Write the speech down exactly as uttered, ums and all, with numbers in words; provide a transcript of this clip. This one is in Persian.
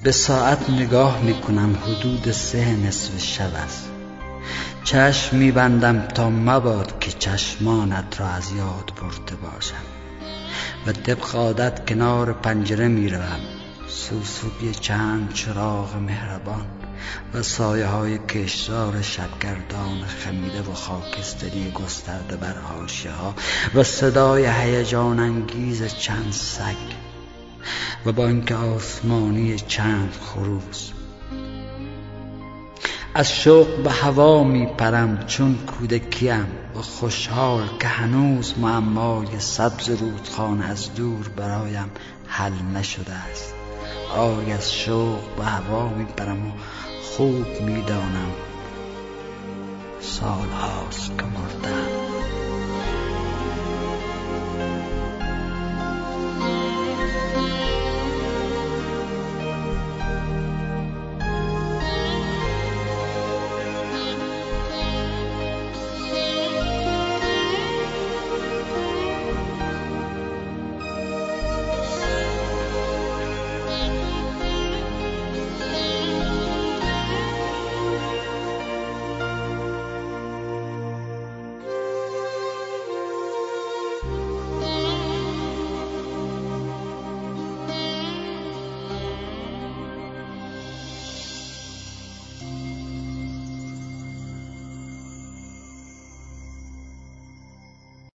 به ساعت نگاه میکنم، حدود سه نصف شب است. چشم میبندم تا مباد که چشمانت را از یاد برده باشم و طبق عادت کنار پنجره میروم. سوسوی چند چراغ مهربان و سایه های کشدار شبگردان خمیده و خاکستری گسترده بر حاشیه ها و صدای هیجان انگیز چند سگ و بانگ آسمانی چند خروس. از شوق به هوا می پرم چون کودکیم و خوشحال که هنوز معمای سبز رودخانه از دور برایم حل نشده است. آی از شوق به هوا می پرم و خوب می دانم سال هاست که مردم.